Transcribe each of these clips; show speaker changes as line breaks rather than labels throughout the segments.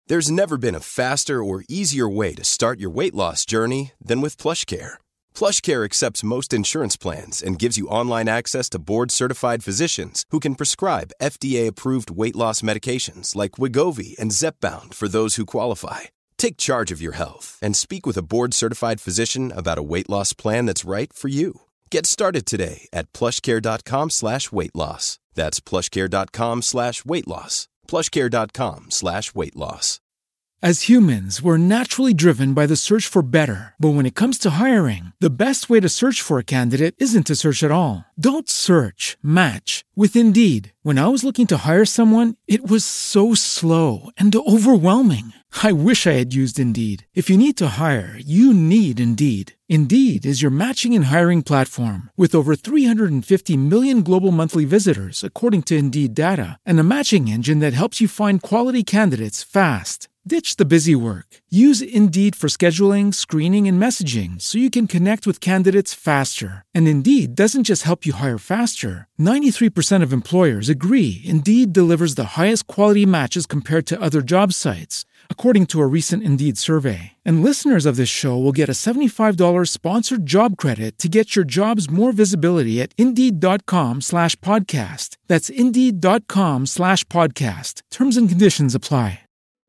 There's never been a faster or easier way to start your weight loss journey than with PlushCare. PlushCare accepts most insurance plans and gives you online access to board-certified physicians who can prescribe FDA-approved weight loss medications like Wegovy and Zepbound for those who qualify. Take charge of your health and speak with a board-certified physician about a weight loss plan that's right for you. Get started today at plushcare.com/weightloss. That's plushcare.com/weightloss. plushcare.com/weightloss.
As humans, we're naturally driven by the search for better. But when it comes to hiring, the best way to search for a candidate isn't to search at all. Don't search, match with Indeed. When I was looking to hire someone, it was so slow and overwhelming. I wish I had used Indeed. If you need to hire, you need Indeed. Indeed is your matching and hiring platform with over 350 million global monthly visitors, according to Indeed data, and a matching engine that helps you find quality candidates fast. Ditch the busy work. Use Indeed for scheduling, screening, and messaging so you can connect with candidates faster. And Indeed doesn't just help you hire faster. 93% of employers agree Indeed delivers the highest quality matches compared to other job sites, according to a recent Indeed survey. And listeners of this show will get a $75 sponsored job credit to get your jobs more visibility at Indeed.com/podcast. That's Indeed.com/podcast. Terms and conditions apply.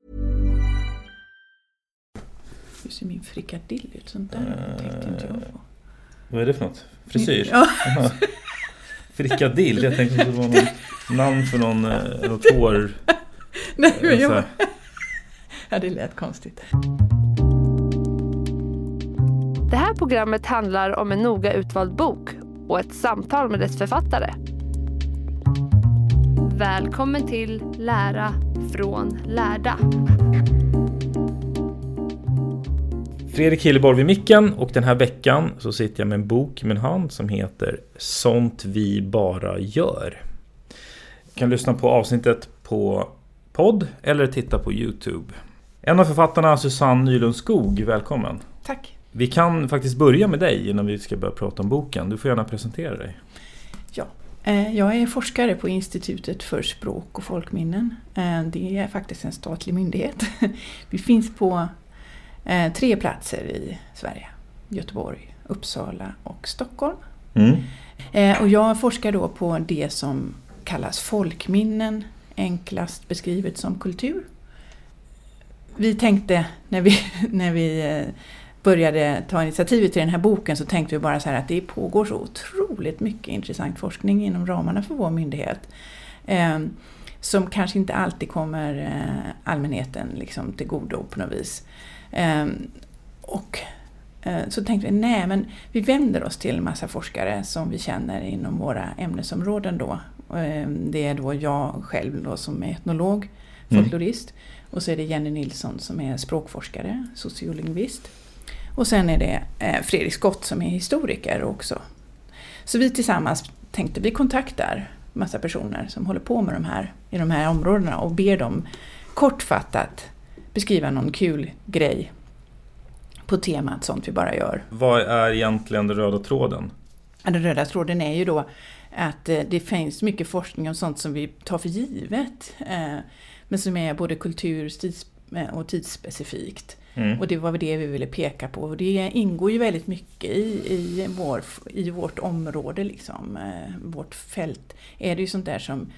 Hur ser min frikadill ut? Sånt där tänkte inte jag på.
Vad är det för något? Frisyr?
Ja.
Frikadill? Jag tänkte att det var någon namn för något hår.
Nej, men jag... Ja, det lät konstigt.
Det här programmet handlar om en noga utvald bok och ett samtal med dess författare. Välkommen till Lära från lärda.
Fredrik Hilleborg vid micken, och den här veckan så sitter jag med en bok i min hand som heter Sånt vi bara gör. Du kan lyssna på avsnittet på podd eller titta på YouTube. En av författarna, Susanne Nylund Skog, välkommen.
Tack.
Vi kan faktiskt börja med dig innan vi ska börja prata om boken. Du får gärna presentera dig.
Ja, jag är forskare på Institutet för språk och folkminnen. Det är faktiskt en statlig myndighet. Vi finns på 3 platser i Sverige. Göteborg, Uppsala och Stockholm. Och jag forskar då på det som kallas folkminnen, enklast beskrivet som kultur. Vi tänkte när vi började ta initiativet till den här boken, så tänkte vi bara så här att det pågår så otroligt mycket intressant forskning inom ramarna för vår myndighet. Som kanske inte alltid kommer allmänheten liksom till godo på något vis. Så tänkte vi, nej, men vi vänder oss till en massa forskare som vi känner inom våra ämnesområden då. Det är då jag själv då som är etnolog, folklorist. Och så är det Jenny Nilsson som är språkforskare, sociolingvist. Och sen är det Fredrik Skott som är historiker också. Så vi tillsammans tänkte vi kontaktar massa personer som håller på med i de här områdena och ber dem kortfattat beskriva någon kul grej på temat sånt vi bara gör.
Vad är egentligen den röda tråden?
Den röda tråden är ju då att det finns mycket forskning om sånt som vi tar för givet. Men som är både och tidsspecifikt. Och det var det vi ville peka på. Och det ingår ju väldigt mycket i vårt område, liksom. Vårt fält är det ju sånt där som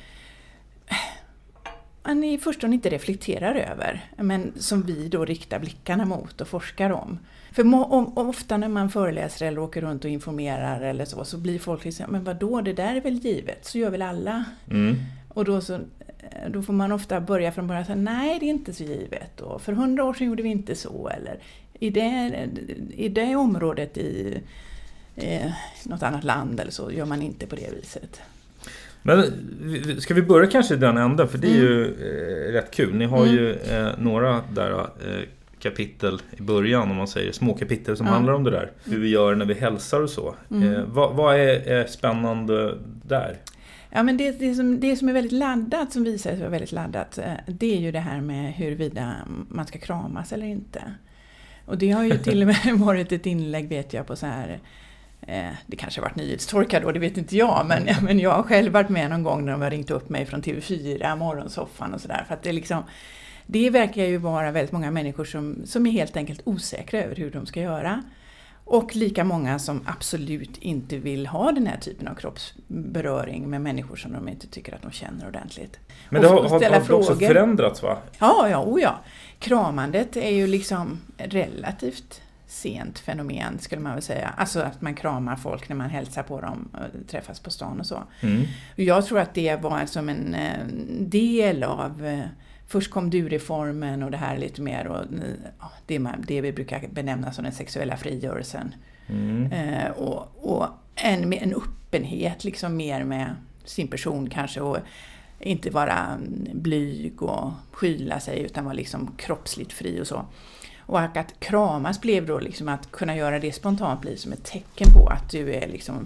man i förstone inte reflekterar över. Men som vi då riktar blickarna mot och forskar om. För ofta när man föreläser eller åker runt och informerar eller så blir folk liksom, men vadå, det där är väl givet, så gör väl alla. Och då får man ofta börja från början och säga, nej, det är inte så givet. Och för 100 år sedan gjorde vi inte så. Eller i det området i något annat land eller så gör man inte på det viset.
Men ska vi börja kanske i den änden? För det är ju rätt kul. Ni har ju några där kapitel i början, om man säger små kapitel som handlar om det där. Hur vi gör när vi hälsar och så. Vad är spännande där?
Ja, men det som är väldigt laddat, som visar sig vara väldigt laddat, det är ju det här med huruvida man ska kramas eller inte. Och det har ju till och med varit ett inlägg, vet jag, på så här, det kanske har varit nyhetstorka då, det vet inte jag, men jag har själv varit med någon gång när de har ringt upp mig från TV4, morgonsoffan och sådär, för att det liksom, det verkar ju vara väldigt många människor som är helt enkelt osäkra över hur de ska göra. Och lika många som absolut inte vill ha den här typen av kroppsberöring med människor som de inte tycker att de känner ordentligt.
Men det har också förändrats, va?
Ja. Kramandet är ju liksom relativt sent fenomen, skulle man väl säga. Alltså att man kramar folk när man hälsar på dem och träffas på stan och så. Jag tror att det var som en del av... Först kom du-reformen och det här lite mer och det vi brukar benämna som den sexuella frigörelsen. Och en öppenhet liksom mer med sin person kanske och inte vara blyg och skyla sig utan vara liksom kroppsligt fri och så. Och att kramas blev då liksom att kunna göra det spontant blir som ett tecken på att du är liksom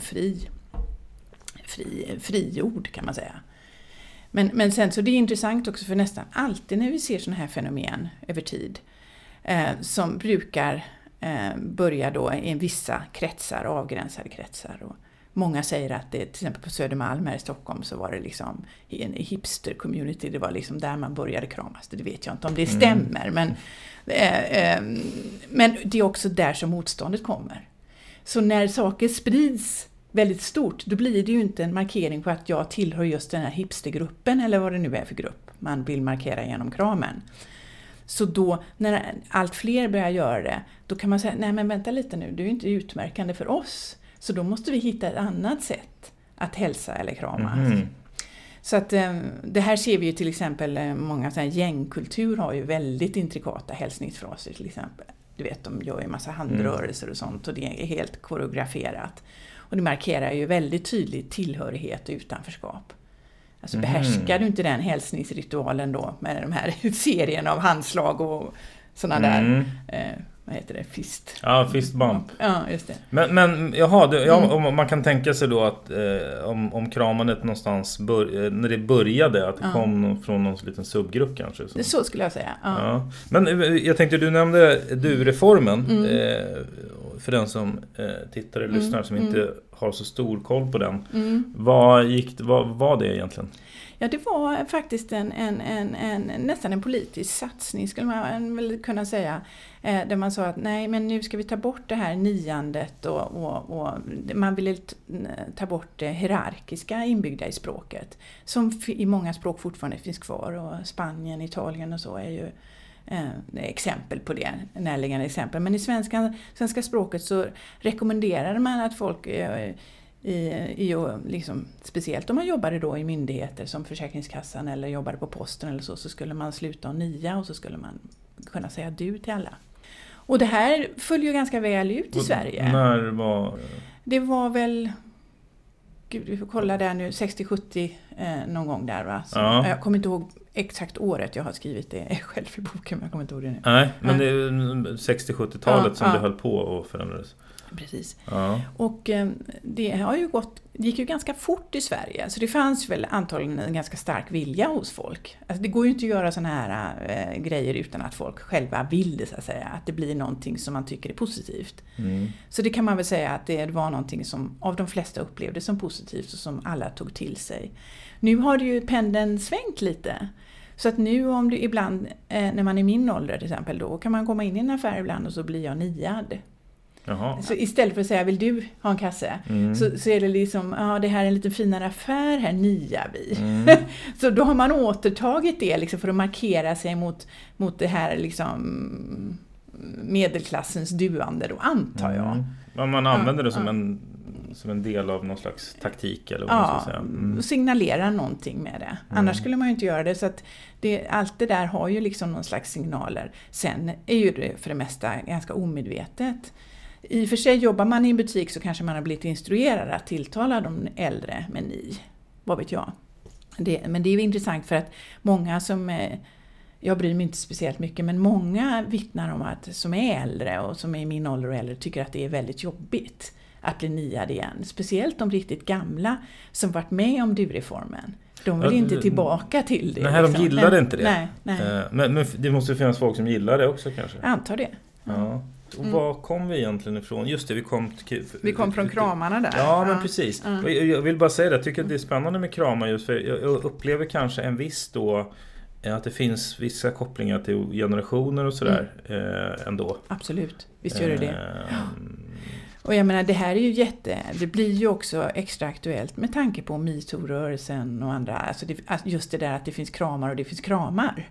frigjord kan man säga. Men sen så det är intressant också för nästan alltid när vi ser sådana här fenomen över tid som brukar börja då i vissa kretsar, avgränsade kretsar. Och många säger att det till exempel på Södermalm här i Stockholm så var det liksom en hipster-community, det var liksom där man började kramas. Det vet jag inte om det stämmer, men det är också där som motståndet kommer. Så när saker sprids väldigt stort, då blir det ju inte en markering på att jag tillhör just den här hipstergruppen eller vad det nu är för grupp man vill markera genom kramen. Så då, när allt fler börjar göra det, då kan man säga, nej men vänta lite nu, det är ju inte utmärkande för oss. Så då måste vi hitta ett annat sätt att hälsa eller krama. Så att det här ser vi ju till exempel, många så här gängkultur har ju väldigt intrikata hälsningsfraser till exempel. Du vet, de gör ju en massa handrörelser och sånt och det är helt koreograferat. Och det markerar ju väldigt tydligt tillhörighet och utanförskap. Alltså behärskar du inte den hälsningsritualen då med de här serien av handslag och sådana där, vad heter det, fist?
Ja, fist bump.
Ja, just det.
Men jaha, om man kan tänka sig då att om kramandet någonstans när det började, att det kom från någon liten subgrupp kanske.
Så skulle jag säga. Ja.
Men jag tänkte, du nämnde du-reformen. För den som tittar eller lyssnar som inte har så stor koll på den. Vad var det egentligen?
Ja, det var faktiskt nästan en politisk satsning skulle man väl kunna säga. Där man sa att nej, men nu ska vi ta bort det här niandet och man ville ta bort det hierarkiska inbyggda i språket. Som i många språk fortfarande finns kvar och Spanien, Italien och så är ju exempel på det, närliggande exempel. Men i svenska språket så rekommenderar man att folk liksom, speciellt om man jobbade då i myndigheter som Försäkringskassan eller jobbade på posten eller så skulle man sluta och nia och så skulle man kunna säga du till alla. Och det här följer ju ganska väl ut i Sverige.
När var
det? var väl, gud vi får kolla där nu, 60-70 någon gång där va? Så, jag kommer inte ihåg exakt året jag har skrivit det själv i boken, men jag kommer inte ihåg det nu.
Nej, men det är 60-70-talet som det höll på och förändrades.
Precis.
Ja.
Och det gick ju ganska fort i Sverige. Så det fanns väl antagligen en ganska stark vilja hos folk. Alltså det går ju inte att göra såna här grejer utan att folk själva vill det så att säga. Att det blir någonting som man tycker är positivt. Så det kan man väl säga att det var någonting som av de flesta upplevde som positivt och som alla tog till sig. Nu har det ju pendeln svängt lite. Så att nu om du ibland, när man är min ålder till exempel, då kan man komma in i en affär ibland och så blir jag niad.
Jaha.
Så istället för att säga, vill du ha en kasse? Så är det liksom, det här är en lite finare affär, här niar vi. Så då har man återtagit det liksom, för att markera sig mot det här liksom, medelklassens duande då, antar jag.
Ja, man använder det som en del av någon slags taktik eller vad man ska säga.
Och signalerar någonting med det. Annars skulle man ju inte göra det, så att allt det där har ju liksom någon slags signaler. Sen är ju det för det mesta ganska omedvetet. I och för sig jobbar man i en butik så kanske man har blivit instruerad att tilltala de äldre med ni. Vad vet jag. Men det är ju intressant för att många jag bryr mig inte speciellt mycket, men många vittnar om att som är äldre och som är i min ålder och äldre tycker att det är väldigt jobbigt att bli niad igen. Speciellt de riktigt gamla som varit med om du-reformen. De vill inte tillbaka till det.
Nej, liksom. De gillade inte det.
Nej.
Men det måste finnas folk som gillar det också kanske.
Jag antar det.
Ja. Och var kom vi egentligen ifrån? Just det, vi kom
från kramarna där.
Ja, men precis. Jag vill bara säga det, jag tycker att det är spännande med kramar just för jag upplever kanske en viss då att det finns vissa kopplingar till generationer och sådär ändå.
Absolut, visst gör det. Och jag menar, det här är ju det blir ju också extra aktuellt med tanke på MeToo-rörelsen och andra. Alltså just det där att det finns kramar och det finns kramar.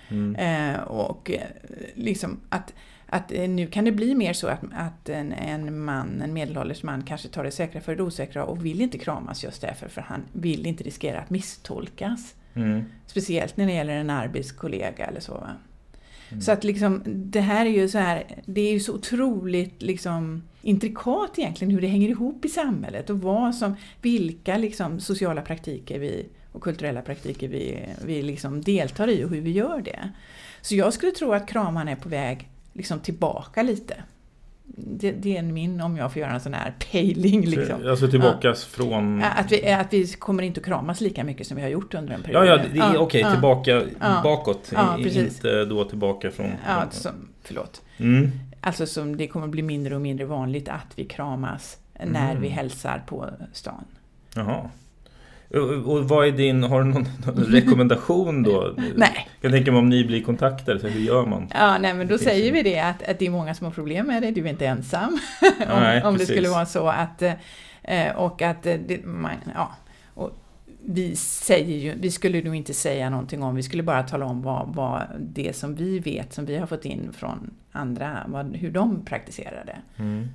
Och liksom att nu kan det bli mer så att en medelålders man kanske tar det säkra för det osäkra och vill inte kramas just därför, för han vill inte riskera att misstolkas. Speciellt när det gäller en arbetskollega eller så. Så att liksom, det här är ju så här, det är ju så otroligt liksom intrikat egentligen hur det hänger ihop i samhället och vilka liksom sociala praktiker och kulturella praktiker vi liksom deltar i och hur vi gör det. Så jag skulle tro att kraman är på väg liksom tillbaka lite. Det är om jag får göra en sån här pejling liksom.
Alltså tillbaka från...
Att vi kommer inte att kramas lika mycket som vi har gjort under en period.
Ja, det är okej, tillbaka bakåt.
Precis.
Inte då tillbaka från...
Förlåt. Alltså som det kommer bli mindre och mindre vanligt att vi kramas när vi hälsar på stan.
Jaha. Och vad är har du någon rekommendation då?
Nej.
Jag tänker mig om ni blir kontaktade, så hur gör man?
Ja, nej, men då säger vi det att det är många som har problem med det, du är inte ensam. om det skulle vara så att och att och vi skulle nog inte säga någonting om, vi skulle bara tala om vad det som vi vet, som vi har fått in från andra, hur de praktiserar det.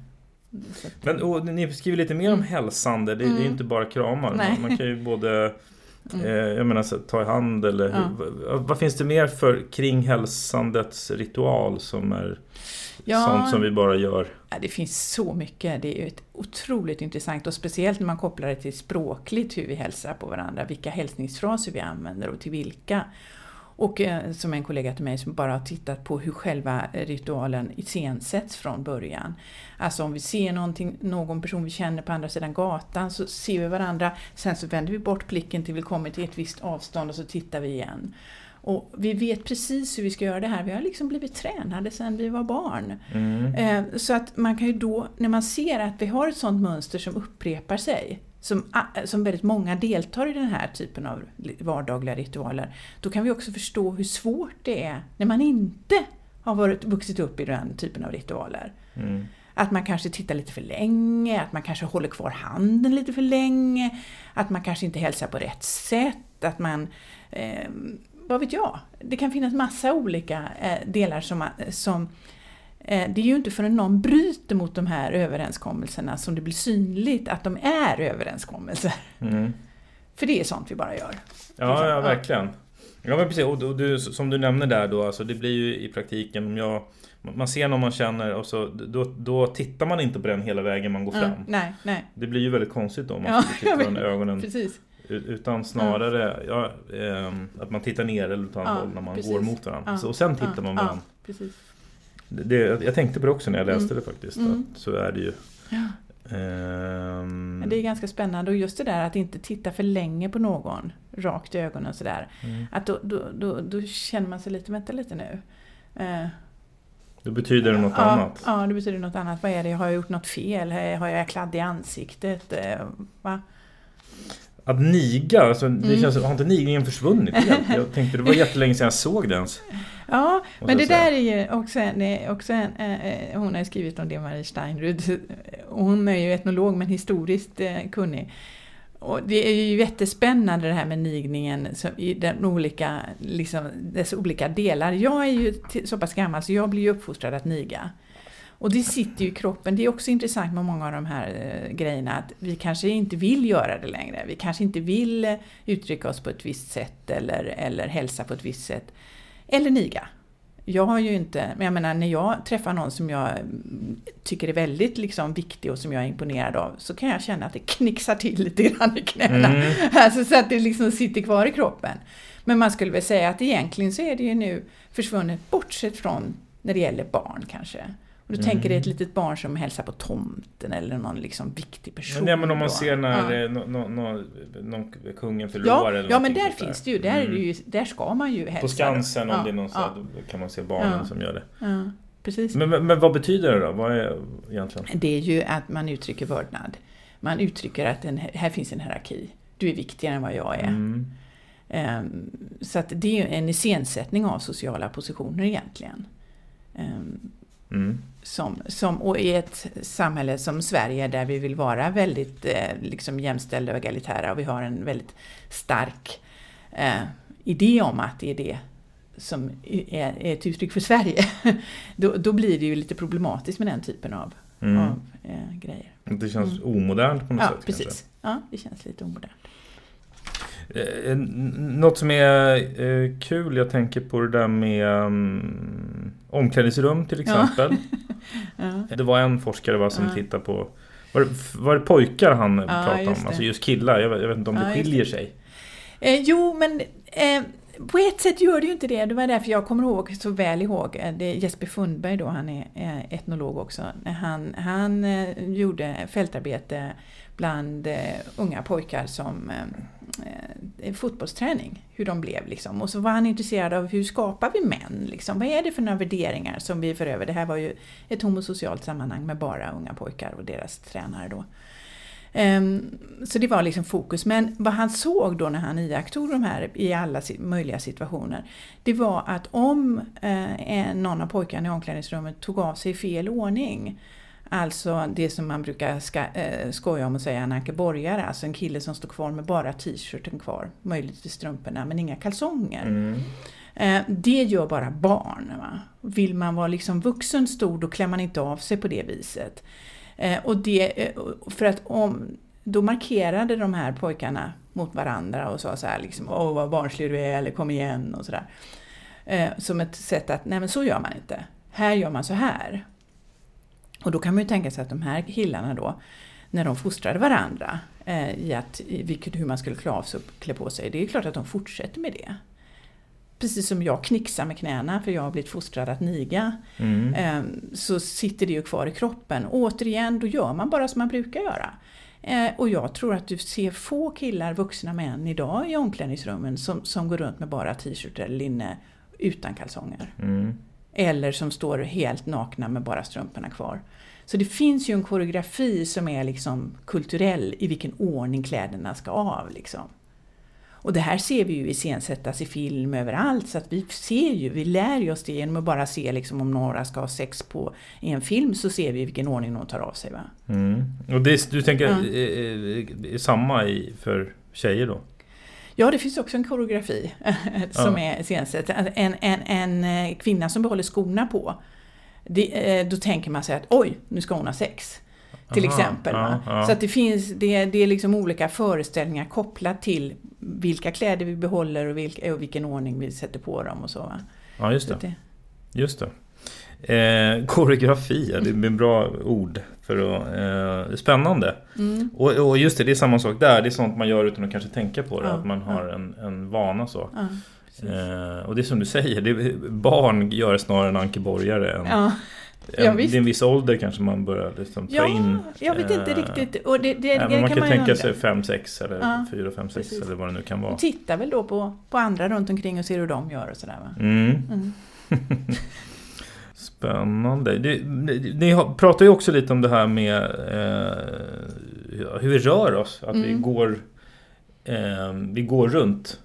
Men ni skriver lite mer om hälsande. Det är ju inte bara kramar. Man kan ju både jag menar, ta i hand eller vad finns det mer för kring hälsandets ritual som är sånt som vi bara gör?
Ja, det finns så mycket. Det är ju otroligt intressant, och speciellt när man kopplar det till språkligt, hur vi hälsar på varandra, vilka hälsningsfraser vi använder och till vilka. Och som en kollega till mig som bara har tittat på hur själva ritualen iscensätts från början. Alltså om vi ser någon person vi känner på andra sidan gatan, så ser vi varandra. Sen så vänder vi bort blicken till vi kommer till ett visst avstånd och så tittar vi igen. Och vi vet precis hur vi ska göra det här. Vi har liksom blivit tränade sedan vi var barn. Så att man kan ju då, när man ser att vi har ett sånt mönster som upprepar sig, som väldigt många deltar i den här typen av vardagliga ritualer, då kan vi också förstå hur svårt det är när man inte har vuxit upp i den typen av ritualer. Att man kanske tittar lite för länge, att man kanske håller kvar handen lite för länge, att man kanske inte hälsar på rätt sätt, att man vad vet jag, det kan finnas massa olika delar som det är ju inte förrän någon bryter mot de här överenskommelserna som det blir synligt att de är överenskommelser. För det är sånt vi bara gör.
Ja, verkligen. Ja, men precis. Och du, som du nämner där då, alltså det blir ju i praktiken, man ser någon man känner och så, då tittar man inte på den hela vägen man går fram.
Nej.
Det blir ju väldigt konstigt då om man tittar på den ögonen.
Precis.
Utan snarare att man tittar ner eller åt andra håll när man går mot varandra. Och sen tittar man varandra.
Precis.
Jag tänkte på det också när jag läste det faktiskt. Att så är det ju.
Det är ganska spännande. Och just det där att inte titta för länge på någon rakt i ögonen och sådär. Att då känner man sig vänta lite nu.
Då betyder det något annat.
Ja, det betyder något annat. Vad är det? Har jag gjort något fel? Har jag kladd i ansiktet? Va?
Att niga, alltså, det känns, har inte nigningen försvunnit igen? Jag tänkte det var jättelänge sedan jag såg det ens.
Ja, men det där är ju också hon har skrivit om det, Marie Steinrud. Hon är ju etnolog men historiskt kunnig. Och det är ju jättespännande det här med nigningen i dess olika delar. Jag är ju så pass gammal så jag blir ju uppfostrad att niga. Och det sitter ju i kroppen. Det är också intressant med många av de här grejerna att vi kanske inte vill göra det längre. Vi kanske inte vill uttrycka oss på ett visst sätt eller hälsa på ett visst sätt. Eller niga. Jag har ju inte, men jag menar när jag träffar någon som jag tycker är väldigt viktig och som jag är imponerad av, så kan jag känna att det knixar till lite grann i knäna. Alltså så att det sitter kvar i kroppen. Men man skulle väl säga att egentligen så är det ju nu försvunnet, bortsett från när det gäller barn kanske. Och du tänker det är ett litet barn som hälsar på tomten eller någon viktig person.
Men om man ser när någon kungen förlorar eller
ja, men där finns det ju. Där ska man ju hälsa.
På Skansen om det är någon så då kan man se barnen som gör det.
Ja, precis.
Men vad betyder det då? Vad är egentligen?
Det är ju att man uttrycker vördnad. Man uttrycker att här finns en hierarki. Du är viktigare än vad jag är. Så att det är en iscensättning av sociala positioner egentligen. Och i ett samhälle som Sverige där vi vill vara väldigt liksom jämställda och egalitära, och vi har en väldigt stark idé om att det är det som är ett uttryck för Sverige, då blir det ju lite problematiskt med den typen av grejer.
Det känns omodernt på något sätt.
Precis.
Kanske.
Ja, det känns lite omodernt.
Något som är kul, jag tänker på det där med omklädningsrum till exempel. Ja. Det var en forskare som tittade på, var det pojkar han pratade om? Alltså just killar, jag vet inte om det skiljer sig.
Jo, men på ett sätt gör det ju inte det. Det var därför jag kommer så väl ihåg. Det är Jesper Fundberg då, han är etnolog också. Han gjorde fältarbete bland unga pojkar som fotbollsträning, hur de blev liksom. Och så var han intresserad av hur skapar vi män liksom. Vad är det för några värderingar som vi för över? Det här var ju ett homosocialt sammanhang med bara unga pojkar och deras tränare då. Så det var liksom fokus. Men vad han såg då när han iakttog de här i alla möjliga situationer, det var att om någon av pojkarna i omklädningsrummet tog av sig i fel ordning, alltså det som man brukar skoja om och säga en ankeborgare, alltså en kille som står kvar med bara t-shirten kvar, möjligt i strumporna men inga kalsonger. Det gör bara barn, va? Vill man vara liksom vuxen stor, då klär man inte av sig på det viset. Och det, för att då markerade de här pojkarna mot varandra och sa så här liksom, åh vad barnslig du är, eller kom igen och sådär. Som ett sätt att, nej men så gör man inte. Här gör man så här. Och då kan man ju tänka sig att de här killarna då, när de fostrade varandra hur man skulle klä på sig, det är klart att de fortsätter med det. Precis som jag knixar med knäna för jag har blivit fostrad att niga, så sitter det ju kvar i kroppen. Återigen, då gör man bara som man brukar göra. Och jag tror att du ser få killar, vuxna män idag i omklädningsrummen som går runt med bara t-shirt eller linne utan kalsonger. Eller som står helt nakna med bara strumporna kvar. Så det finns ju en koreografi som är liksom kulturell i vilken ordning kläderna ska av liksom. Och det här ser vi ju iscensättas i film överallt, så att vi lär ju oss det genom att bara se liksom, om några ska ha sex i en film, så ser vi vilken ordning de tar av sig, va?
Och du tänker är samma för tjejer då?
Ja, det finns också en koreografi som är iscensatt. En kvinna som behåller skorna på, då tänker man sig att oj, nu ska hon ha sex. Till exempel. Så att det är liksom olika föreställningar kopplat till vilka kläder vi behåller och vilken ordning vi sätter på dem och så, va?
Ja, just det. Koreografi, det är en bra ord för att spännande. Och just det är samma sak där. Det är sånt man gör utan att kanske tänka på det, att man har en vana så. Och det är som du säger, barn gör snarare en ankeborgare än det är en viss ålder kanske man börjar liksom ta in. Jag
vet inte riktigt. Och
man kan tänka sig 5-6 eller 4-5-6 eller vad det nu kan vara.
Och titta väl då på andra runt omkring och ser hur de gör och sådär, va?
Spännande. Ni pratar ju också lite om det här med hur vi rör oss. Att vi går runt.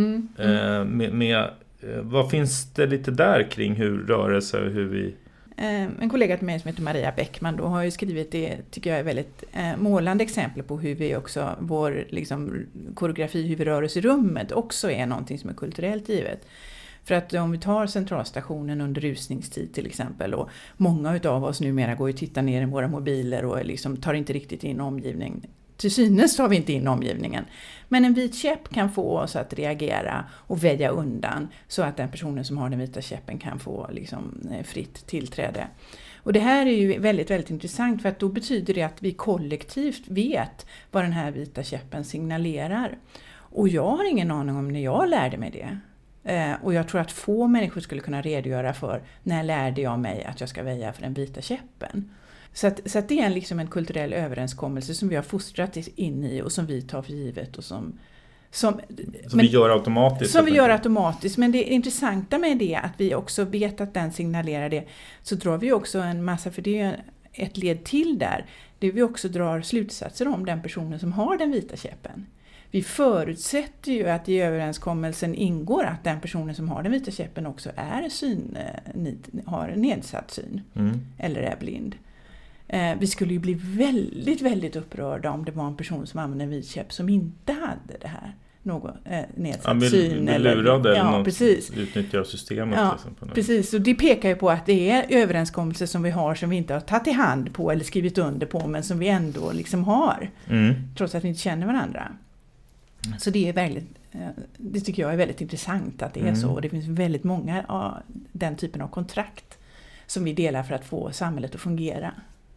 Vad finns det lite där kring hur rörelse och hur vi...
En kollega till mig som heter Maria Bäckman då har ju skrivit det, tycker jag är väldigt målande exempel på hur vi också, vår liksom, koreografi, hur vi rör oss i rummet också är någonting som är kulturellt givet. För att om vi tar centralstationen under rusningstid till exempel, och många utav oss numera går och tittar ner i våra mobiler och liksom tar inte riktigt in omgivningen. Till synes tar vi inte in omgivningen. Men en vit käpp kan få oss att reagera och väja undan så att den personen som har den vita käppen kan få liksom fritt tillträde. Och det här är ju väldigt, väldigt intressant, för att då betyder det att vi kollektivt vet vad den här vita käppen signalerar. Och jag har ingen aning om när jag lärde mig det. Och jag tror att få människor skulle kunna redogöra för när lärde jag mig att jag ska väja för den vita käppen. Så att det är liksom en kulturell överenskommelse som vi har fostrat in i och som vi tar för givet och som
vi gör automatiskt.
Som vi gör automatiskt. Men det intressanta med det att vi också vet att den signalerar det, så drar vi också en massa, för det är ett led till där, det vi också drar slutsatser om den personen som har den vita käppen. Vi förutsätter ju att i överenskommelsen ingår att den personen som har den vita käppen också har nedsatt syn eller är blind. Vi skulle ju bli väldigt, väldigt upprörda om det var en person som använde en vit käpp som inte hade det här. Nedsatt syn.
Eller något,
precis.
Utnyttjar systemet.
Ja,
liksom,
precis. Och det pekar ju på att det är överenskommelser som vi har som vi inte har tagit i hand på eller skrivit under på, men som vi ändå liksom har. Trots att vi inte känner varandra. Så det är det tycker jag är väldigt intressant att det är så. Och det finns väldigt många av den typen av kontrakt som vi delar för att få samhället att fungera.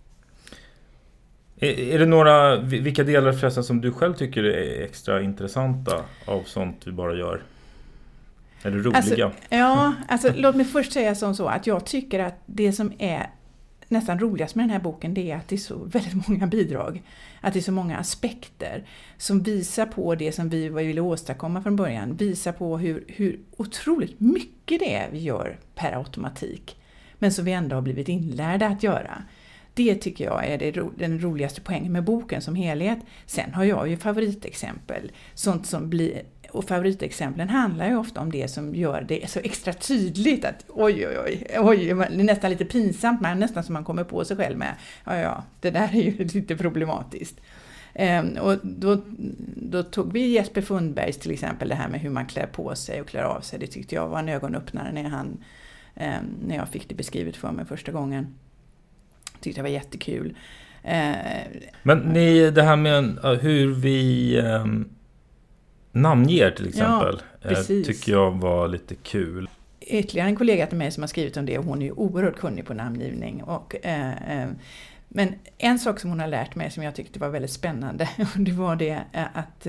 Är det vilka delar förresten som du själv tycker är extra intressanta av sånt vi bara gör? Eller roliga?
Låt mig först säga som så att jag tycker att det som är nästan roligast med den här boken, det är att det är så väldigt många bidrag. Att det är så många aspekter som visar på det som vi ville åstadkomma från början. Visar på hur otroligt mycket det är vi gör per automatik. Men som vi ändå har blivit inlärda att göra. Det tycker jag är den roligaste poängen med boken som helhet. Sen har jag ju favoritexempel. Och favoritexemplen handlar ju ofta om det som gör det så extra tydligt att oj, det är nästan lite pinsamt, men nästan som man kommer på sig själv med. Ja, det där är ju lite problematiskt. Och då tog vi Jesper Fundbergs till exempel, det här med hur man klär på sig och klär av sig. Det tyckte jag var en ögonöppnare när jag fick det beskrivet för mig första gången. Tyckte det var jättekul.
Men det här med hur vi namnger till exempel, tycker jag var lite kul.
Ytterligare en kollega till mig som har skrivit om det, och hon är ju oerhört kunnig på namngivning. Men en sak som hon har lärt mig som jag tyckte var väldigt spännande, det var det att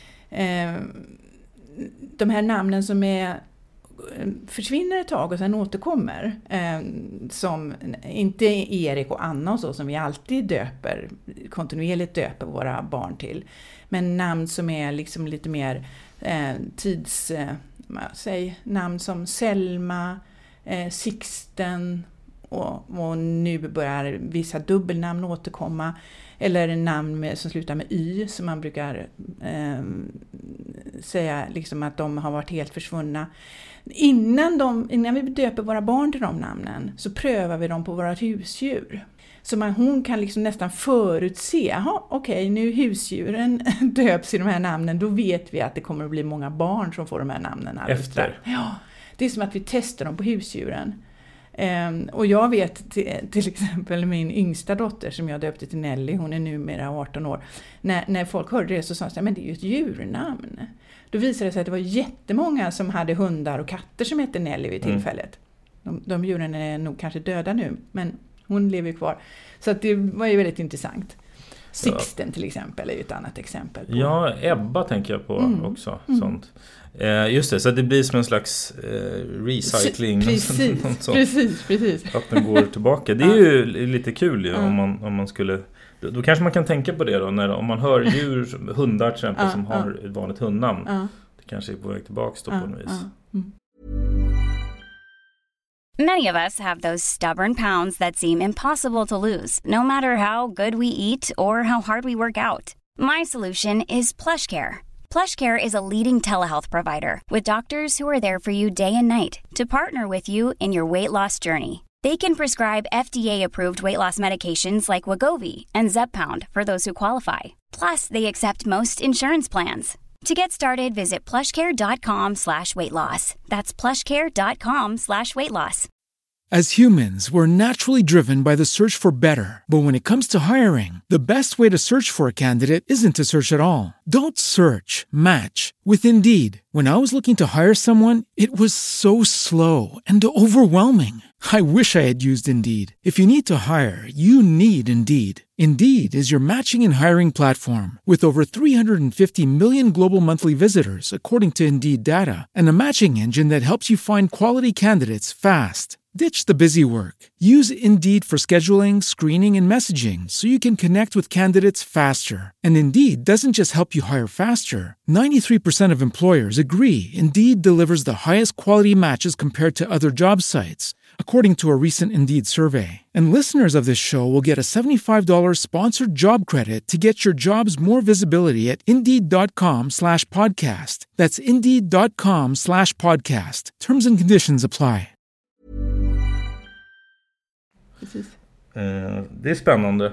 de här namnen som försvinner ett tag och sen återkommer, som inte Erik och Anna och så som vi alltid kontinuerligt döper våra barn till, men namn som är liksom lite mer namn som Selma, Sixten och nu börjar vissa dubbelnamn återkomma, eller namn som slutar med Y som man brukar säga liksom att de har varit helt försvunna. Innan vi döper våra barn till de namnen så prövar vi dem på våra husdjur. Så hon kan liksom nästan förutse, nu husdjuren döps i de här namnen, då vet vi att det kommer att bli många barn som får de här namnen.
Efter?
Ja, det är som att vi testar dem på husdjuren. Och jag vet till exempel min yngsta dotter som jag döpte till Nelly, hon är numera 18 år. När folk hörde det så sa de, men det är ju ett djurnamn. Då visade det sig att det var jättemånga som hade hundar och katter som hette Nelly vid tillfället. De djuren är nog kanske döda nu, men hon lever kvar. Så att det var ju väldigt intressant. Sixten till exempel är ju ett annat exempel.
Ja, Ebba tänker jag på också. Sånt. Just det, så det blir som en slags recycling.
Precis.
Att den går tillbaka. Det är ju lite kul ju, om man skulle... Då kanske man kan tänka på det då, om man hör hundar till exempel som har ett vanligt hundnamn. Det kanske är på väg tillbaka då på något vis.
Many of us have those stubborn pounds that seem impossible to lose, no matter how good we eat or how hard we work out. My solution is PlushCare. PlushCare is a leading telehealth provider with doctors who are there for you day and night to partner with you in your weight loss journey. They can prescribe FDA-approved weight loss medications like Wegovy and Zepbound for those who qualify. Plus, they accept most insurance plans. To get started, visit plushcare.com/weightloss. That's plushcare.com/weightloss.
As humans, we're naturally driven by the search for better. But when it comes to hiring, the best way to search for a candidate isn't to search at all. Don't search, match with Indeed. When I was looking to hire someone, it was so slow and overwhelming. I wish I had used Indeed. If you need to hire, you need Indeed. Indeed is your matching and hiring platform with over 350 million global monthly visitors, according to Indeed data, and a matching engine that helps you find quality candidates fast. Ditch the busy work. Use Indeed for scheduling, screening, and messaging so you can connect with candidates faster. And Indeed doesn't just help you hire faster. 93% of employers agree Indeed delivers the highest quality matches compared to other job sites. according to a recent Indeed survey. And listeners of this show will get a $75 sponsored job credit to get your jobs more visibility at Indeed.com/podcast. That's Indeed.com/podcast. Terms and conditions apply.
Precis.
Det är spännande.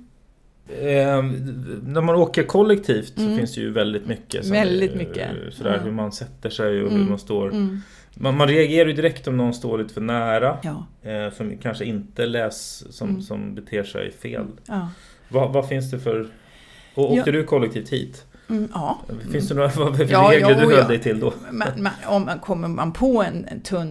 När man åker kollektivt så finns det ju väldigt mycket.
Väldigt mycket.
Sådär, hur man sätter sig och hur man står. Man reagerar ju direkt om någon står lite för nära.
Ja.
Som kanske inte som beter sig fel.
Ja.
Vad finns det för... Och åkte du kollektivt hit?
Ja.
Finns det några regler du höll dig till då?
Kommer man på en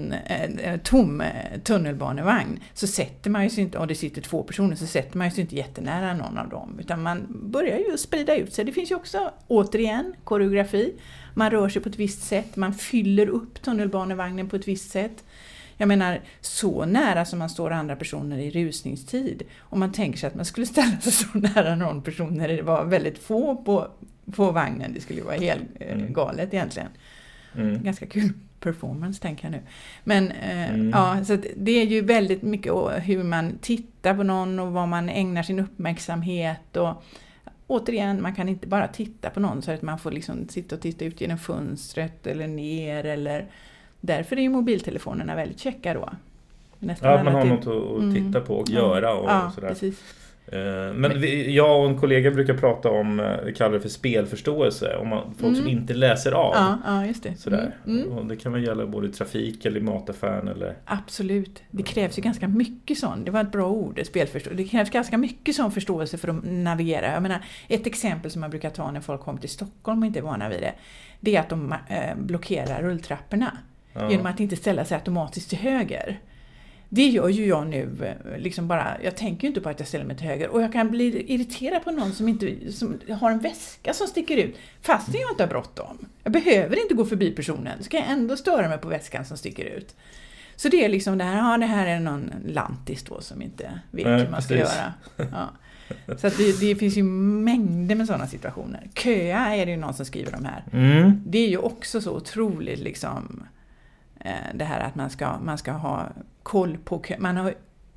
tom tunnelbanevagn så sätter man ju sig inte, och det sitter 2 personer, så sätter man sig inte jättenära någon av dem, utan man börjar ju sprida ut sig. Det finns ju också återigen koreografi. Man rör sig på ett visst sätt, man fyller upp tunnelbanevagnen på ett visst sätt. Jag menar, så nära som man står andra personer i rusningstid. Om man tänker sig att man skulle ställa sig så nära någon person när det var väldigt få på vagnen, det skulle ju vara helt galet egentligen. Ganska kul performance, tänker jag nu. Men ja, så det är ju väldigt mycket hur man tittar på någon och vad man ägnar sin uppmärksamhet. Och återigen, man kan inte bara titta på någon så att man får liksom sitta och titta ut genom fönstret eller ner, eller... Därför är ju mobiltelefonerna väldigt checka då.
Nästan man har något att titta på och göra och sådär. Precis. Men jag och en kollega brukar prata om, vi kallar det för spelförståelse, om folk som inte läser av.
Ja, just det.
Sådär. Och det kan väl gälla både i trafik eller i mataffären eller...
Absolut. Det krävs ju ganska mycket sån. Det var ett bra ord, spelförståelse. Det krävs ganska mycket sån förståelse för att navigera. Jag menar, ett exempel som man brukar ta när folk kommer till Stockholm och inte är vana vid det är att de blockerar rulltrapporna. Genom att inte ställa sig automatiskt till höger. Det gör ju jag nu liksom bara, jag tänker ju inte på att jag ställer mig till höger, och jag kan bli irriterad på någon som har en väska som sticker ut fast jag inte har bråttom. Jag behöver inte gå förbi personen, så kan jag ändå störa mig på väskan som sticker ut. Så det är liksom det här är någon lantis då som inte vet hur man ska göra. Ja. Så att det finns ju mängder med sådana situationer. Köa är det ju någon som skriver de här. Det är ju också så otroligt liksom... Det här att man ska ha koll på kön.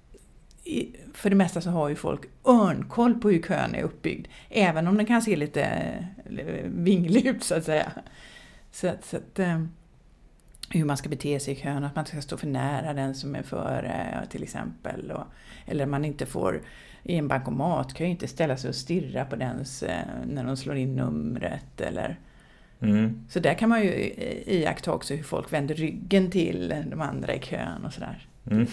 För det mesta så har ju folk örnkoll på hur kön är uppbyggd. Även om den kan se lite vinglig ut, så att säga. Så att, hur man ska bete sig i kön. Att man ska stå för nära den som är före, till exempel. Eller man inte får... I en bankomat kan ju inte ställa sig och stirra på dens när de slår in numret eller... Så där kan man ju iaktta också hur folk vänder ryggen till de andra i kön och sådär.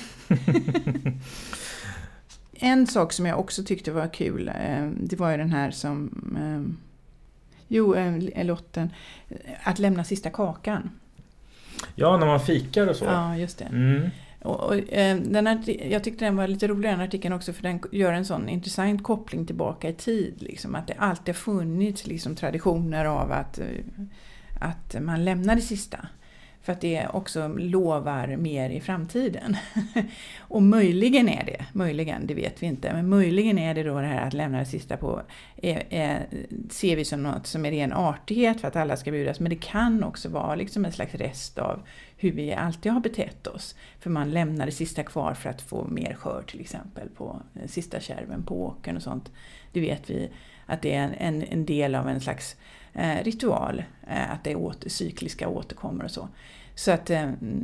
En sak som jag också tyckte var kul, det var ju den här som lotten, att lämna sista kakan.
Ja, när man fikar och så.
Ja, just det. Och jag tyckte den var lite roligare, den artikeln också, för den gör en sån intressant koppling tillbaka i tid. Liksom, att det alltid har funnits liksom, traditioner av att man lämnar det sista. För att det också lovar mer i framtiden. Och möjligen, det vet vi inte, men möjligen är det då det här att lämna det sista på, ser vi som något som är ren artighet för att alla ska bjudas. Men det kan också vara liksom en slags rest av hur vi alltid har betett oss. För man lämnar det sista kvar för att få mer skörd, till exempel på sista kärven på åkern och sånt. Det vet vi att det är en del av en slags ritual, att det är cykliska återkommer och så. Så att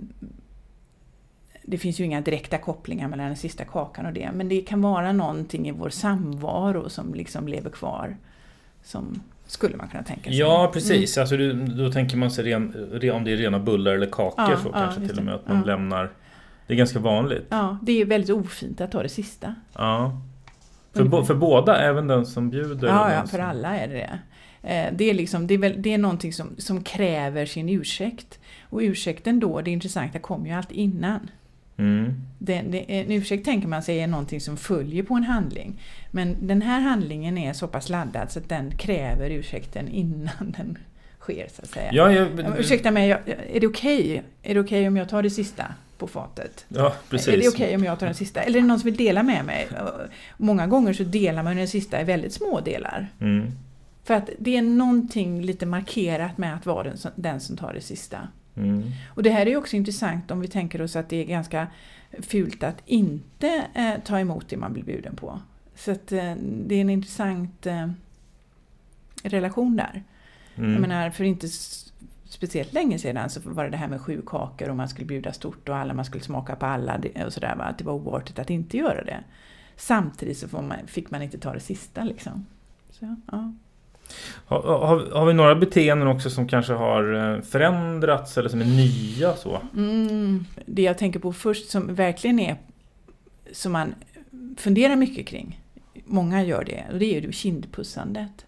det finns ju inga direkta kopplingar mellan den sista kakan och det, men det kan vara någonting i vår samvaro som liksom lever kvar, som skulle man kunna tänka sig.
Ja, precis. Alltså, då tänker man sig om det är rena bullar eller kakor, så kanske till och med att man lämnar. Det är ganska vanligt. Ja,
det är väldigt ofint att ta det sista.
Ja. För båda, även den som bjuder.
Ja, för alla är det. Det är liksom, det är någonting som kräver sin ursäkt. Och ursäkten då, det intressanta, kommer ju alltid innan. En ursäkt tänker man sig är någonting som följer på en handling. Men den här handlingen är så pass laddad så att den kräver ursäkten innan den sker, så att säga. Ursäkta mig, är det okej? Är det okej om jag tar det sista på fatet?
Ja, precis.
Är det okej om jag tar den sista? Eller är det någon som vill dela med mig? Många gånger så delar man den sista i väldigt små delar. För att det är någonting lite markerat med att vara den som tar det sista. Och det här är ju också intressant om vi tänker oss att det är ganska fult att inte ta emot det man blir bjuden på. Så att det är en intressant relation där. Jag menar, för inte speciellt länge sedan så var det här med 7 kakor och man skulle bjuda stort och man skulle smaka på alla och sådär, va? Att det var oartigt att inte göra det. Samtidigt så fick man inte ta det sista liksom. Så, ja.
Har vi några beteenden också som kanske har förändrats eller som är nya så?
Det jag tänker på först som verkligen är som man funderar mycket kring. Många gör det, och det är ju kindpussandet.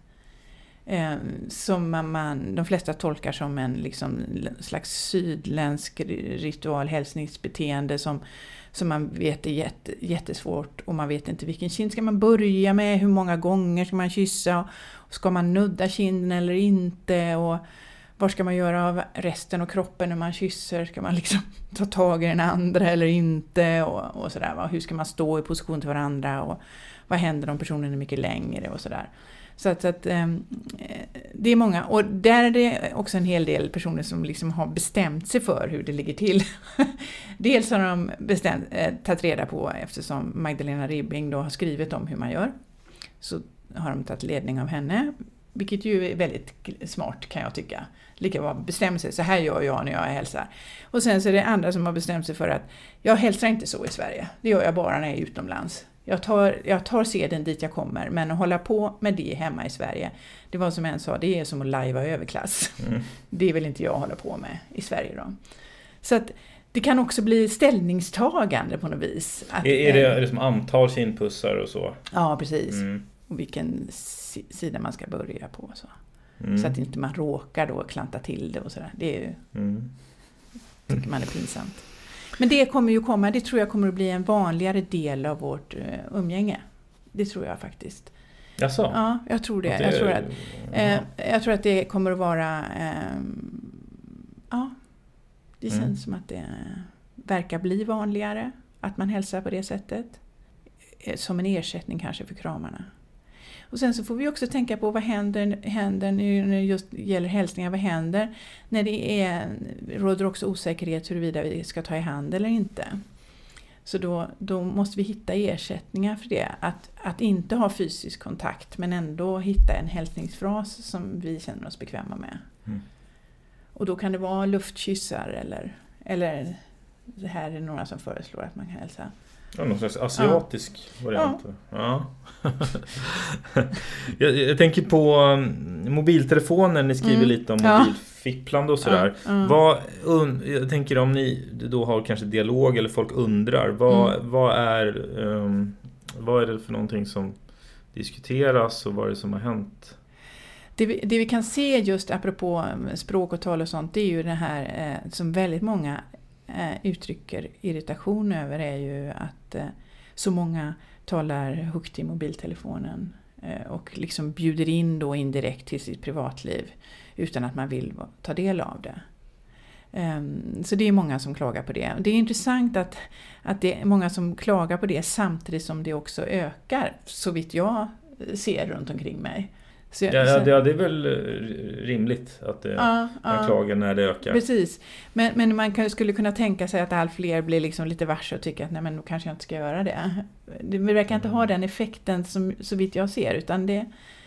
Som de flesta tolkar som en liksom, slags sydländsk ritual hälsningsbeteende som man vet är jättesvårt, och man vet inte vilken kind ska man börja med, hur många gånger ska man kyssa, och ska man nudda kinden eller inte, och vad ska man göra av resten av kroppen när man kysser, ska man liksom ta tag i den andra eller inte, och sådär, va? Hur ska man stå i position till varandra, och vad händer om personen är mycket längre och sådär. Så att det är många, och där är det också en hel del personer som liksom har bestämt sig för hur det ligger till. Dels har de tagit reda på, eftersom Magdalena Ribbing då har skrivit om hur man gör, så har de tagit ledning av henne, vilket ju är väldigt smart kan jag tycka. Lika bra bestämma sig, så här gör jag när jag hälsar. Och sen så är det andra som har bestämt sig för att jag hälsar inte så i Sverige, det gör jag bara när jag är utomlands. Jag tar seden dit jag kommer, men att hålla på med det hemma i Sverige, det var som en sa, det är som att lajva överklass. Det vill inte jag hålla på med i Sverige då. Så att det kan också bli ställningstagande på något vis. Att, är
det som antal kindpussar och så?
Ja, precis. Och vilken sida man ska börja på. Så att inte man råkar då klanta till det och sådär. Det är ju, tycker man är pinsamt. Men det kommer ju komma, det tror jag kommer att bli en vanligare del av vårt umgänge. Det tror jag faktiskt.
Jaså?
Ja, jag tror det. Jag tror att det kommer att vara... det känns som att det verkar bli vanligare att man hälsar på det sättet. Som en ersättning kanske för kramarna. Och sen så får vi också tänka på vad händer nu när det just gäller hälsningar. Vad händer när det råder också osäkerhet huruvida vi ska ta i hand eller inte. Så då måste vi hitta ersättningar för det. Att inte ha fysisk kontakt, men ändå hitta en hälsningsfras som vi känner oss bekväma med. Och då kan det vara luftkyssar eller det här är några som föreslår att man kan hälsa.
Ja, någon slags asiatisk variant. Ja. jag tänker på mobiltelefoner, ni skriver lite om mobilfipplande och sådär. Jag tänker om ni då har kanske dialog eller folk undrar, vad är det för någonting som diskuteras och vad är det som har hänt?
Det vi kan se just apropå språk och tal och sånt, det är ju det här som väldigt många uttrycker irritation över, är ju att så många talar högt i mobiltelefonen och liksom bjuder in då indirekt till sitt privatliv utan att man vill ta del av det. Så det är många som klagar på det. Det är intressant att det är många som klagar på det samtidigt som det också ökar, så vitt jag ser runt omkring mig. Det är väl rimligt att man klagar när det ökar. Precis, men man skulle kunna tänka sig att allt fler blir liksom lite varse och tycker att nej, men då kanske jag inte ska göra det. Det verkar inte ha den effekten som, så vitt jag ser, utan det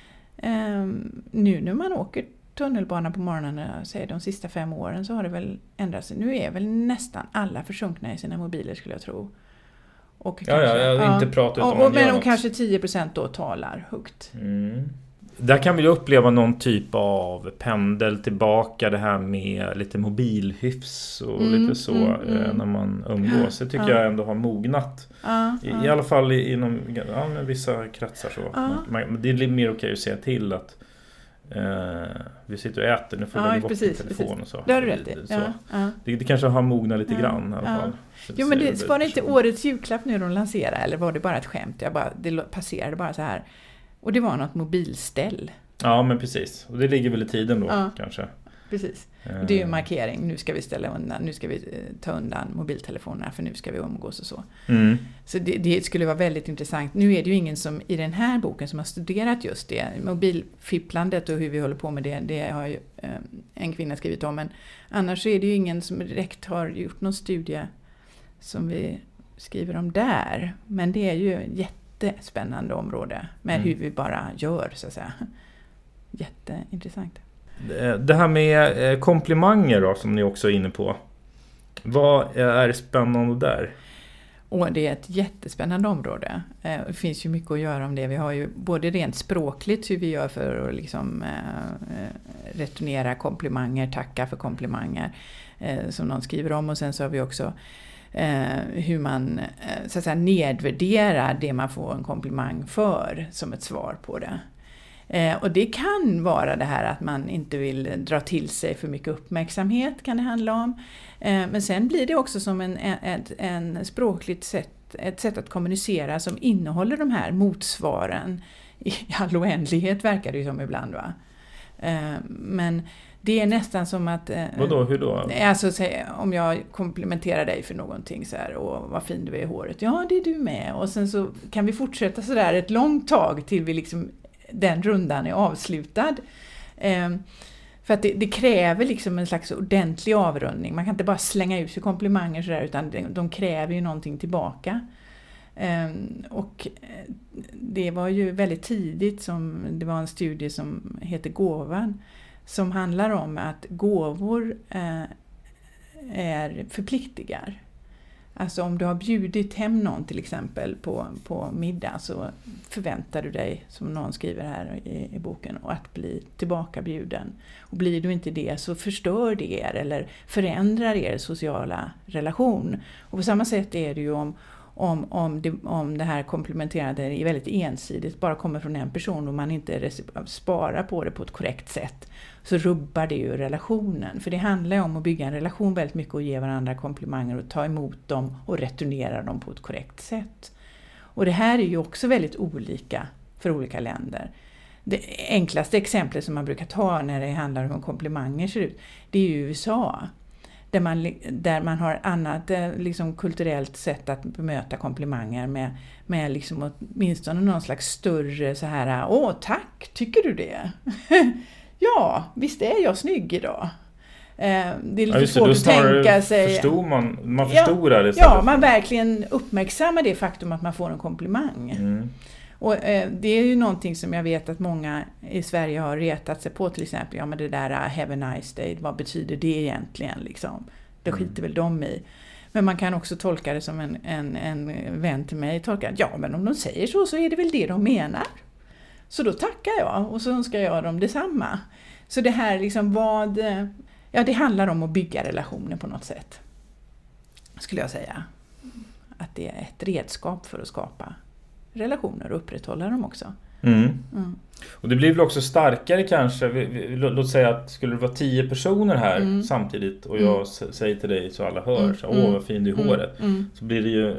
nu när man åker tunnelbana på morgonen, säger de sista 5 åren, så har det väl ändrat sig. Nu är väl nästan alla försjunkna i sina mobiler, skulle jag tro. Och kanske,
jag har inte pratat om det.
Men kanske 10% då talar högt.
Där kan vi uppleva någon typ av pendel tillbaka, det här med lite mobilhyfs och lite så när man umgås. Det tycker jag ändå har mognat. I alla fall inom vissa kretsar så. Det är mer okej att säga till att vi sitter och äter, nu får vi lägga bort telefon och så.
Det har du rätt i.
Det kanske har mognat lite grann i alla fall.
Jo, men det var inte årets julklapp nu de lanserade, eller var det bara ett skämt? Det passerade bara så här. Och det var något mobilställ.
Ja, men precis. Och det ligger väl i tiden då, kanske.
precis. Det är ju markering. Nu ska vi ställa undan. Nu ska vi ta undan mobiltelefonerna för nu ska vi umgås och så. Så det skulle vara väldigt intressant. Nu är det ju ingen som i den här boken som har studerat just det. Mobilfipplandet och hur vi håller på med det har ju en kvinna skrivit om. Men annars så är det ju ingen som direkt har gjort någon studie som vi skriver om där. Men det är ju ett jättespännande område med hur vi bara gör, så att säga. Jätteintressant.
Det här med komplimanger då, som ni också är inne på. Vad är spännande där?
Och det är ett jättespännande område. Det finns ju mycket att göra om det. Vi har ju både rent språkligt hur vi gör för att liksom, returnera komplimanger, tacka för komplimanger som någon skriver om. Och sen så har vi också hur man så att säga, nedvärderar det man får en komplimang för som ett svar på det. Och det kan vara det här att man inte vill dra till sig för mycket uppmärksamhet, kan det handla om. Men sen blir det också som en språkligt sätt, ett sätt att kommunicera som innehåller de här motsvaren i all oändlighet, verkar det ju som ibland, va? Men det är nästan som att...
Vadå, hur då?
Alltså, om jag komplimenterar dig för någonting så här, och vad fin du är i håret. Ja, det är du med. Och sen så kan vi fortsätta så där ett långt tag till vi liksom... den rundan är avslutad. För att det kräver liksom en slags ordentlig avrundning. Man kan inte bara slänga ut sig komplimanger så där, utan de kräver ju någonting tillbaka. Och det var ju väldigt tidigt som det var en studie som heter Gåvan, som handlar om att gåvor förpliktigar. Alltså om du har bjudit hem någon till exempel på middag, så förväntar du dig, som någon skriver här i boken, att bli tillbaka bjuden. Och blir du inte det så förstör det er eller förändrar er sociala relation. Och på samma sätt är det ju om det här komplimenterande är väldigt ensidigt, bara kommer från en person och man inte sparar på det på ett korrekt sätt, så rubbar det ju relationen. För det handlar ju om att bygga en relation väldigt mycket och ge varandra komplimanger och ta emot dem och returnera dem på ett korrekt sätt. Och det här är ju också väldigt olika för olika länder. Det enklaste exemplet som man brukar ta när det handlar om komplimanger ser ut, det är ju USA. Där man har annat liksom kulturellt sätt att bemöta komplimanger med liksom åtminstone någon slags större så här: åh tack, tycker du det? Ja, visst är jag snygg idag. Det är lite svårt att tänka sig.
Man förstorar det.
Ja, man verkligen uppmärksammar det faktum att man får en komplimang. Och det är ju någonting som jag vet att många i Sverige har retat sig på, till exempel, ja men det där have a nice day, vad betyder det egentligen liksom? Det skiter väl de i. Men man kan också tolka det som en vän till mig tolkar, ja men om de säger så är det väl det de menar. Så då tackar jag och så önskar jag dem detsamma. Så det här liksom det handlar om att bygga relationer på något sätt, skulle jag säga. Att det är ett redskap för att skapa relationer och upprätthålla dem också.
Och det blir väl också starkare kanske. Låt säga att skulle det vara 10 personer här samtidigt och jag säger till dig så alla hör så, åh vad fin du är i håret, så blir det ju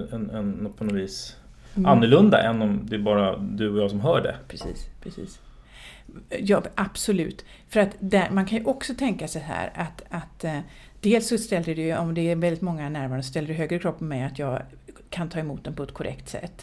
en på något vis annorlunda än om det är bara du och jag som hör det.
Precis. Ja, absolut. För att man kan ju också tänka sig här att dels så ställer det ju, om det är väldigt många närvarande, ställer det högre krav på mig att jag kan ta emot den på ett korrekt sätt.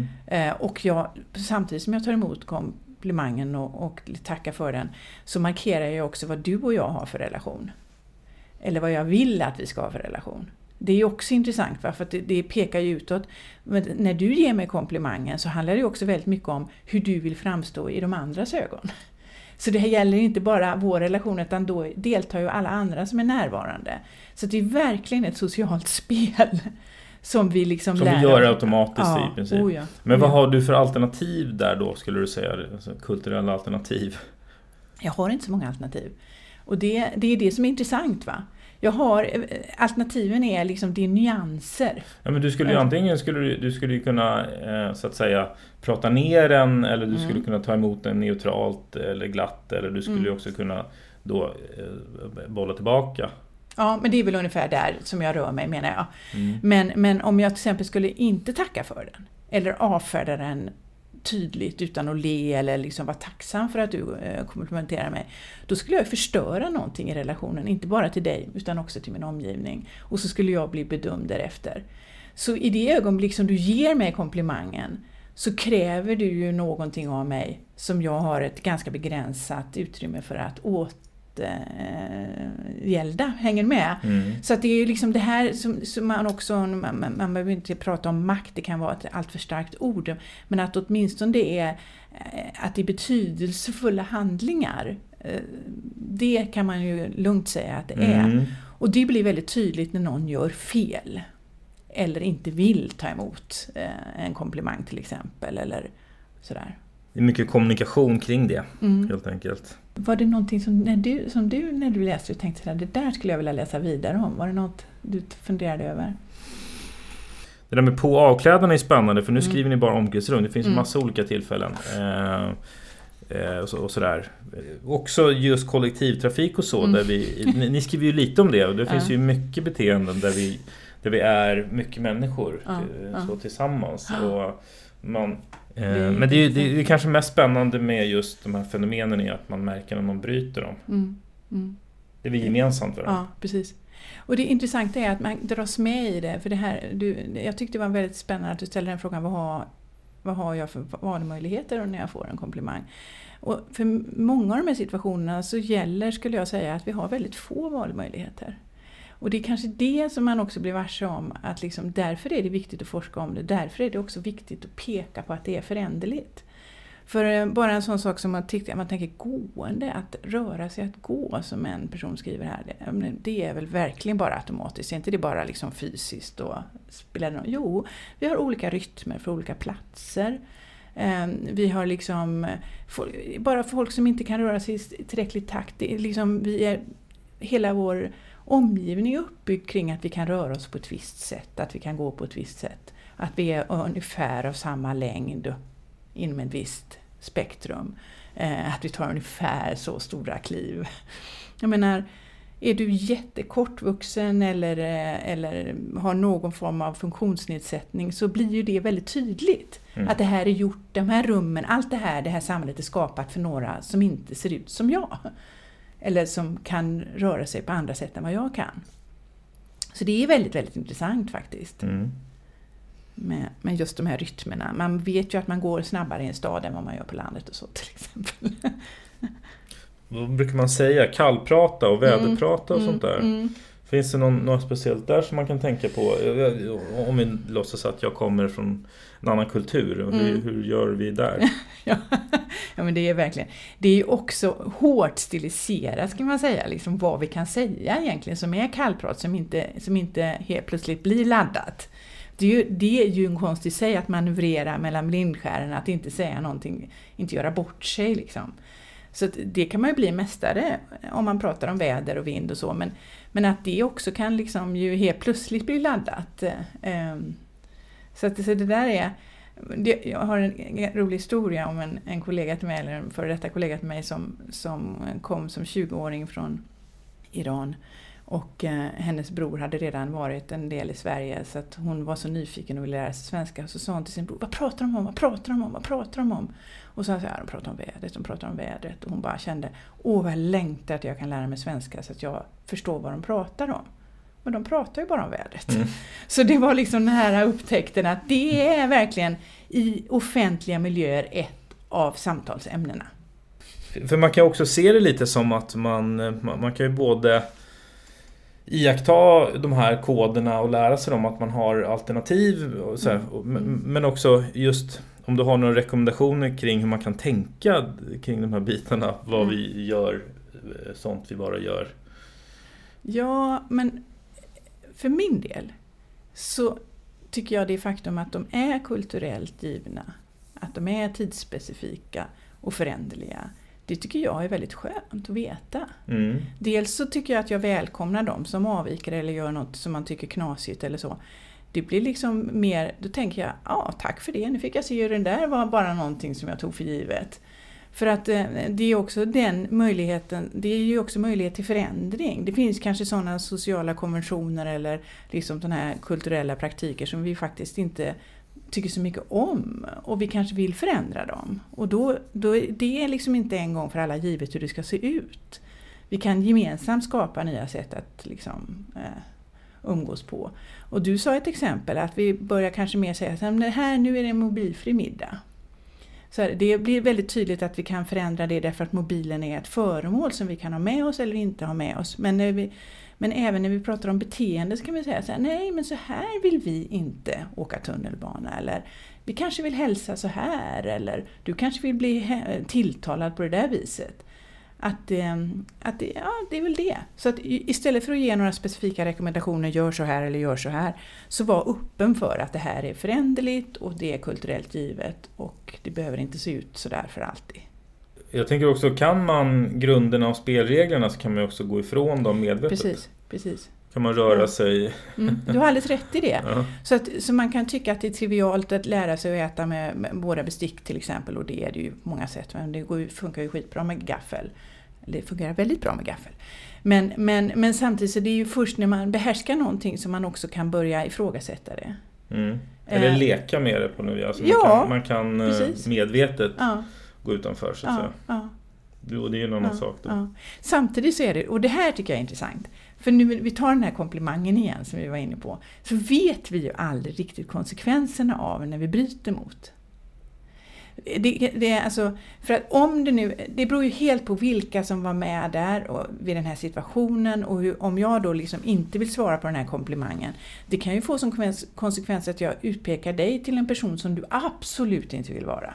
Och jag, samtidigt som jag tar emot komplimangen och tackar för den, så markerar jag också vad du och jag har för relation. Eller vad jag vill att vi ska ha för relation. Det är också intressant, för att det pekar ju utåt. Men när du ger mig komplimangen så handlar det också väldigt mycket om hur du vill framstå i de andras ögon. Så det här gäller inte bara vår relation, utan då deltar ju alla andra som är närvarande. Så det är verkligen ett socialt spel som vi liksom
som
lär
vi gör automatiskt i princip.
Ja.
Men vad har du för alternativ där då, skulle du säga? Alltså, kulturella alternativ?
Jag har inte så många alternativ. Och det är det som är intressant, va? Alternativen är liksom det nyanser.
Ja, men du skulle ju antingen skulle kunna så att säga prata ner den, eller du skulle kunna ta emot den neutralt eller glatt, eller du skulle också kunna då bolla tillbaka.
Ja, men det är väl ungefär där som jag rör mig, menar jag. Men om jag till exempel skulle inte tacka för den eller avfärda den tydligt utan att le eller liksom vara tacksam för att du komplimenterar mig, då skulle jag förstöra någonting i relationen, inte bara till dig utan också till min omgivning, och så skulle jag bli bedömd därefter. Så i det ögonblick som du ger mig komplimangen så kräver du ju någonting av mig som jag har ett ganska begränsat utrymme för att återgälda, hänger med. Så att det är ju liksom det här som man också, man behöver inte prata om makt, det kan vara ett allt för starkt ord, men att åtminstone det är att det är betydelsefulla handlingar, det kan man ju lugnt säga att det är. Och det blir väldigt tydligt när någon gör fel eller inte vill ta emot en komplimang till exempel, eller sådär.
Det är mycket kommunikation kring det, helt enkelt.
Var det någonting som du när du läste och tänkte sådär, det där skulle jag vilja läsa vidare om? Var det något du funderade över?
Det där med på- och avklädarna är spännande, för nu skriver ni bara omklädningsrum. Det finns en massa olika tillfällen. Och sådär. Också just kollektivtrafik och så. Där ni skriver ju lite om det. Och det finns ju mycket beteenden där vi är mycket människor så tillsammans. Och men det är kanske mest spännande med just de här fenomenen är att man märker när man bryter dem. Det är vi gemensamt för dem.
Ja, precis. Och det intressanta är att man dras med i det. För det här, jag tyckte det var väldigt spännande att du ställde den frågan, vad har jag för valmöjligheter när jag får en komplimang? Och för många av de här situationerna så skulle jag säga, att vi har väldigt få valmöjligheter. Och det är kanske det som man också blir varse om, att liksom, därför är det viktigt att forska om det. Därför är det också viktigt att peka på att det är föränderligt. För bara en sån sak som man tänker gående, att röra sig, att gå, som en person skriver här, det är väl verkligen bara automatiskt. Är inte det bara liksom fysiskt och spelar det någon? Jo, vi har olika rytmer för olika platser. Vi har liksom bara folk som inte kan röra sig i tillräcklig takt. Det är liksom, hela vår omgivning är uppbyggd kring att vi kan röra oss på ett visst sätt, att vi kan gå på ett visst sätt, att vi är ungefär av samma längd inom ett visst spektrum, att vi tar ungefär så stora kliv. Jag menar, är du jättekortvuxen eller har någon form av funktionsnedsättning, så blir ju det väldigt tydligt att det här är gjort, de här rummen, allt det här samhället är skapat för några som inte ser ut som jag. Eller som kan röra sig på andra sätt än vad jag kan. Så det är väldigt, väldigt intressant faktiskt. Med just de här rytmerna. Man vet ju att man går snabbare i en stad än vad man gör på landet och så till exempel.
Vad brukar man säga? Kallprata och väderprata och sånt där. Finns det något speciellt där som man kan tänka på? Om vi låtsas att jag kommer från en annan kultur. Hur gör vi där?
Ja, men det är verkligen. Det är ju också hårt stiliserat, ska man säga. Liksom vad vi kan säga egentligen som är kallprat, som inte helt plötsligt blir laddat. Det är ju en konst i sig att manövrera mellan blindskärarna, att inte säga någonting, inte göra bort sig liksom. Så det kan man ju bli mästare om man pratar om väder och vind och så, men att det också kan liksom ju helt plötsligt bli laddat. Så det där är... Jag har en rolig historia om en kollega till mig, eller en före detta kollega till mig som kom som 20-åring från Iran. Och hennes bror hade redan varit en del i Sverige, så att hon var så nyfiken och ville lära sig svenska. Så sa hon till sin bror, vad pratar de om? Och så sa jag, de pratar om vädret. Och hon bara kände, vad jag längtar att jag kan lära mig svenska så att jag förstår vad de pratar om. Men de pratar ju bara om vädret. Så det var liksom den här upptäckten att det är verkligen i offentliga miljöer ett av samtalsämnena.
För man kan också se det lite som att man kan ju både iaktta de här koderna och lära sig dem, att man har alternativ och så här, men också just om du har några rekommendationer kring hur man kan tänka kring de här bitarna, vad vi gör, sånt vi bara gör.
Ja, men för min del så tycker jag det faktum att de är kulturellt givna, att de är tidsspecifika och föränderliga, det tycker jag är väldigt skönt att veta. Dels så tycker jag att jag välkomnar dem som avviker eller gör något som man tycker knasigt eller så. Det blir liksom mer, då tänker jag, tack för det, nu fick jag se hur den där var bara någonting som jag tog för givet. För att det är också den möjligheten, det är ju också möjlighet till förändring. Det finns kanske sådana sociala konventioner eller liksom sådana här kulturella praktiker som vi faktiskt inte tycker så mycket om och vi kanske vill förändra dem. Och då det är liksom inte en gång för alla givet hur det ska se ut. Vi kan gemensamt skapa nya sätt att liksom, umgås på. Och du sa ett exempel att vi börjar kanske mer säga att nu är det en mobilfri middag. Så det blir väldigt tydligt att vi kan förändra det därför att mobilen är ett föremål som vi kan ha med oss eller inte ha med oss. Men även när vi pratar om beteende så kan vi säga så här, nej men så här vill vi inte åka tunnelbana, eller vi kanske vill hälsa så här, eller du kanske vill bli tilltalad på det där viset. Det är väl det. Så att istället för att ge några specifika rekommendationer, gör så här eller gör så här, så var öppen för att det här är föränderligt och det är kulturellt givet och det behöver inte se ut så där för alltid.
Jag tänker också, kan man grunderna och spelreglerna så kan man också gå ifrån dem medvetet.
Precis.
Kan man röra sig...
Du har alldeles rätt i det.
Ja.
Så man kan tycka att det är trivialt att lära sig att äta med båda bestick till exempel. Och det är det ju på många sätt. Men det funkar ju skitbra med gaffel. Det fungerar väldigt bra med gaffel. Men samtidigt så det är ju först när man behärskar någonting som man också kan börja ifrågasätta det.
Eller leka med det på något vis. Alltså man kan medvetet gå utanför så att säga.
Ja.
Och det är ju en annan sak då.
Ja. Samtidigt så är det, och det här tycker jag är intressant, för nu vi tar den här komplimangen igen som vi var inne på, så vet vi ju aldrig riktigt konsekvenserna av när vi bryter mot. Det är alltså, för att om det beror ju helt på vilka som var med där och vid den här situationen, och om jag då liksom inte vill svara på den här komplimangen, det kan ju få som konsekvens att jag utpekar dig till en person som du absolut inte vill vara.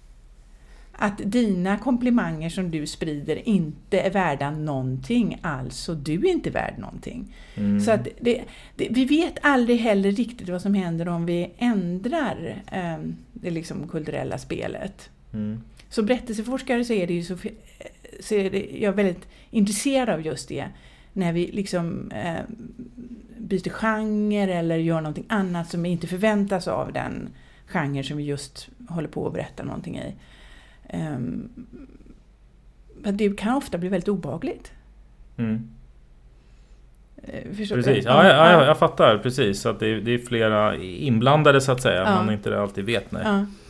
Att dina komplimanger som du sprider inte är värda någonting, alltså du är inte värd någonting. Så att vi vet aldrig heller riktigt vad som händer om vi ändrar det liksom kulturella spelet. Så berättelseforskare så är det ju så är det, jag är väldigt intresserad av just det. När vi liksom byter genre eller gör någonting annat som inte förväntas av den genre som vi just håller på att berätta någonting i. Det kan ofta bli väldigt obehagligt.
Precis. Ja, jag fattar precis. Så att det är flera inblandade så att säga. Man inte alltid vet. Nej.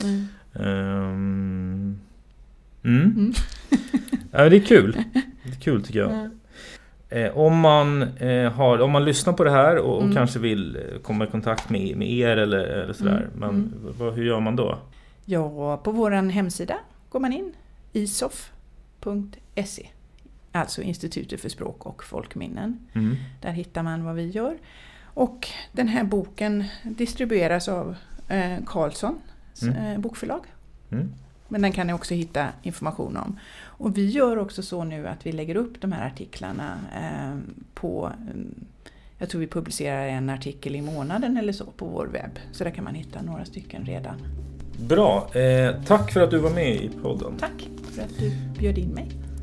Ja, det är kul. Det är kul tycker jag. Om man lyssnar på det här och kanske vill komma i kontakt med er eller sådär. Men hur gör man då?
Ja, på vår hemsida går man in, isof.se, alltså Institutet för språk och folkminnen. Där hittar man vad vi gör. Och den här boken distribueras av Carlssons bokförlag. Men den kan ni också hitta information om. Och vi gör också så nu att vi lägger upp de här artiklarna på... Jag tror vi publicerar en artikel i månaden eller så på vår webb. Så där kan man hitta några stycken redan.
Bra. Tack för att du var med i podden.
Tack för att du bjöd in mig.